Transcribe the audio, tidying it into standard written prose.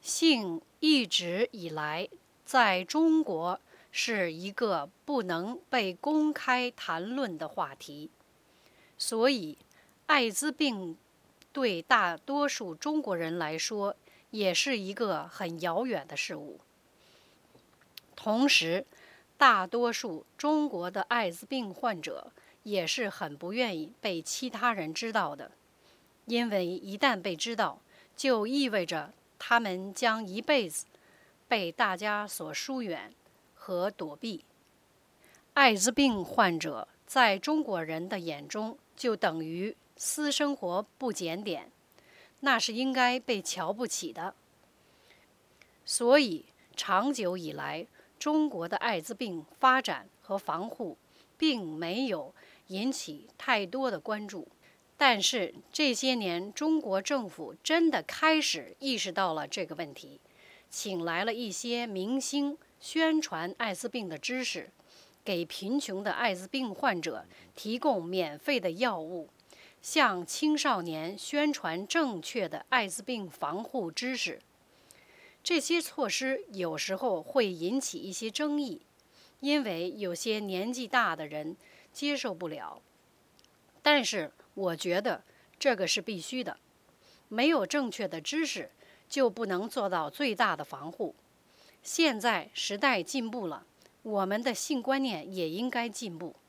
性一直以来在中国是一个不能被公开谈论的话题，所以艾滋病对大多数中国人来说也是一个很遥远的事物。同时，大多数中国的艾滋病患者也是很不愿意被其他人知道的，因为一旦被知道，就意味着他们将一辈子被大家所疏远和躲避。艾滋病患者在中国人的眼中就等于私生活不检点，那是应该被瞧不起的。所以，长久以来，中国的艾滋病发展和防护并没有引起太多的关注。但是这些年，中国政府真的开始意识到了这个问题，请来了一些明星宣传艾滋病的知识，给贫穷的艾滋病患者提供免费的药物，向青少年宣传正确的艾滋病防护知识。这些措施有时候会引起一些争议，因为有些年纪大的人接受不了。但是我觉得这个是必须的，没有正确的知识，就不能做到最大的防护。现在时代进步了，我们的性观念也应该进步。